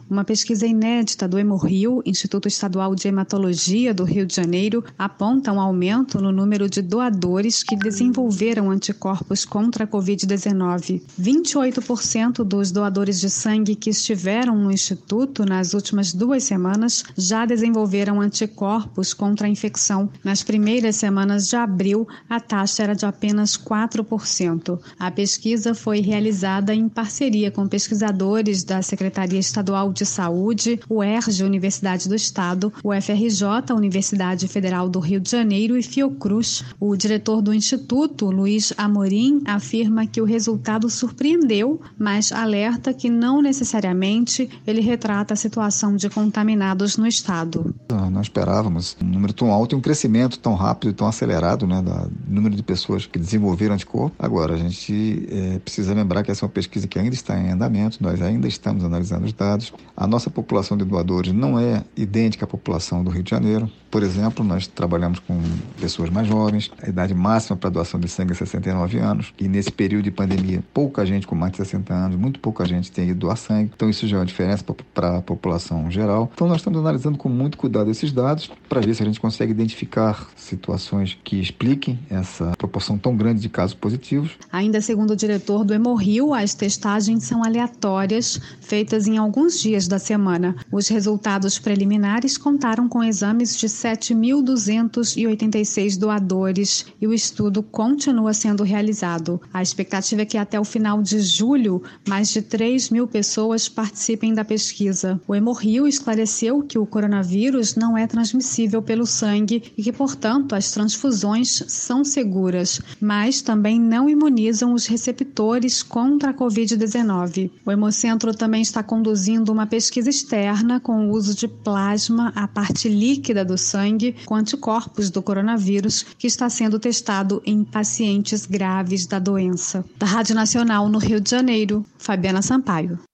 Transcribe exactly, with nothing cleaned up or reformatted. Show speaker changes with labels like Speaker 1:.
Speaker 1: Uma pesquisa inédita do Hemorrio, Instituto Estadual de Hematologia do Rio de Janeiro, aponta um aumento no número de doadores que desenvolveram anticorpos contra a covid dezenove. vinte e oito por cento dos doadores de sangue que estiveram no Instituto nas últimas duas semanas já desenvolveram anticorpos contra a infecção. Nas primeiras semanas de abril, a taxa era de apenas quatro por cento. A pesquisa foi realizada em parceria com pesquisadores da Secretaria Estadual de Saúde, o E R J, Universidade do Estado, o F R J, Universidade Federal do Rio de Janeiro e Fiocruz. O diretor do Instituto, Luiz Amorim, afirma que o resultado surpreendeu, mas alerta que não necessariamente ele retrata a situação de contaminados no estado.
Speaker 2: Não esperávamos um número tão alto e um crescimento tão rápido e tão acelerado, né, do número de pessoas que desenvolveram anticorpo. Agora, a gente é, precisa lembrar que essa é uma pesquisa que ainda está em andamento, nós ainda estamos analisando os dados. A nossa população de doadores não é idêntica à população do Rio de Janeiro. Por exemplo, nós trabalhamos com pessoas mais jovens, a idade máxima para doação de sangue é sessenta e nove anos, e nesse período de pandemia, pouca gente com mais de sessenta anos, muito pouca gente tem ido doar sangue, então isso já é uma diferença para a população geral. Então nós estamos analisando com muito cuidado esses dados para ver se a gente consegue identificar situações que expliquem essa proporção tão grande de casos positivos.
Speaker 1: Ainda segundo o diretor do Hemorrio, as testagens são aleatórias, feitas em alguns dias da semana. Os resultados preliminares contaram com exames de sete mil duzentos e oitenta e seis doadores e o estudo continua sendo realizado. A expectativa é que até o final de julho, mais de três mil pessoas participem da pesquisa. O Hemorrio esclareceu que o coronavírus não é transmissível pelo sangue e que, portanto, as transfusões são seguras, mas também não imunizam os receptores contra a covid dezenove. O Hemocentro também está conduzindo uma pesquisa externa com o uso de plasma, a parte líquida do sangue, com anticorpos do coronavírus, que está sendo testado em pacientes graves da doença. Da Rádio Nacional no Rio de Janeiro, Fabiana Sampaio.